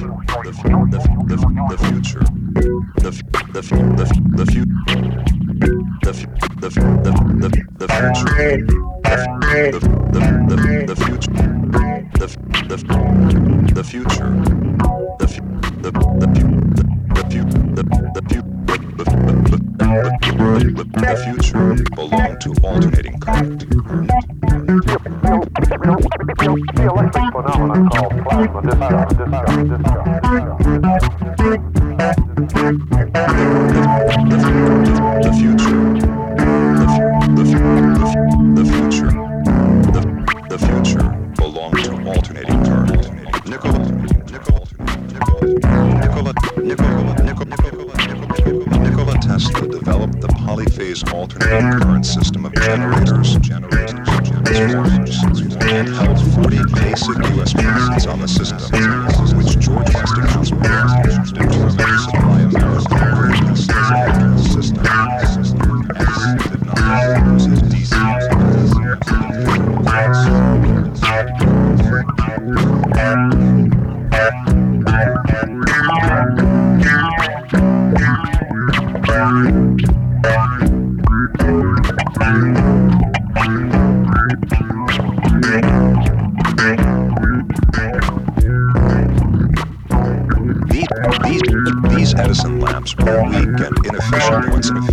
These Edison lamps were weak and inefficient.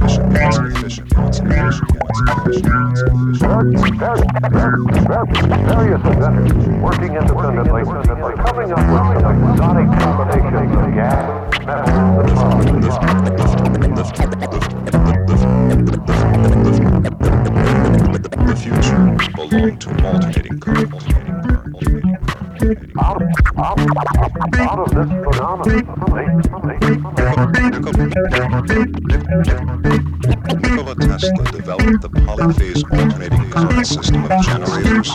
Various inventors working independently are coming up with some exotic combinations of gas, metals, and The future belonged to alternating current. Out of this phenomenon, Nikola Tesla developed the polyphase alternating current system of generators.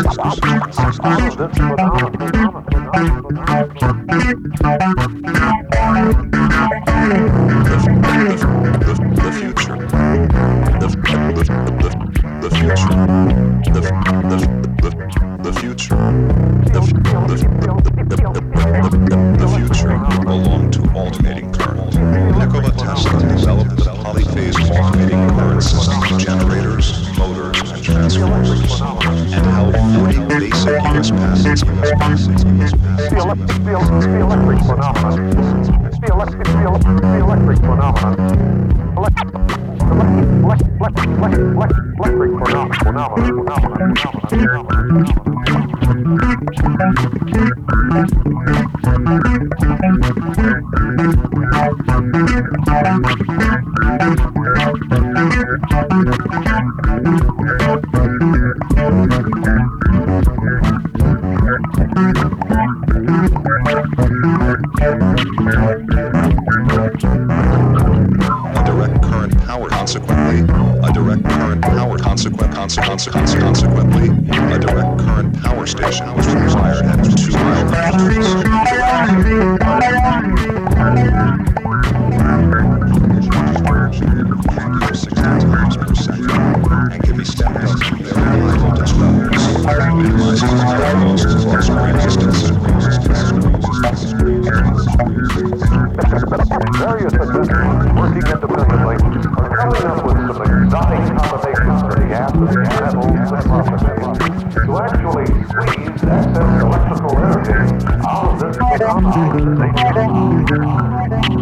The future. The future. The future belonged to alternating current. Nikola Tesla developed the polyphase alternating current system of generators, motors, and transformers, and held 40 basic U.S. patents. the electric phenomenon. Consequently, a direct current power station was required at 2 mile distances. Can go 60 times per second and can be stepped up to very high voltage levels, minimizing power loss across great distances. Various inventors working independently are coming up with some exotic combinations of gases, metals, and processes to actually squeeze excess electrical energy out of this phenomenon.